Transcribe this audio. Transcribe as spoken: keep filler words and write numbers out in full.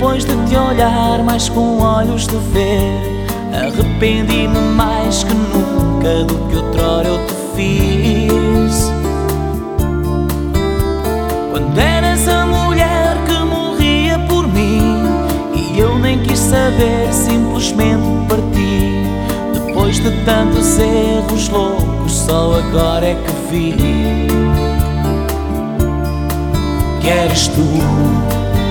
depois de te olhar mais com olhos de ver, arrependi-me mais que nunca do que outrora eu te fiz. Quando eras a mulher que morria por mim e eu nem quis saber, simplesmente parti. Depois de tantos erros loucos, só agora é que vi que eres tu